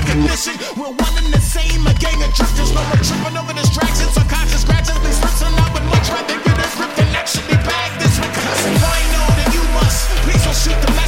recognition. We're one and the same, a gang of drifters. No more tripping over distractions, unconscious gradually slipping. I would much rather get a grip than actually bag this. Because if I know that you must, please don't shoot the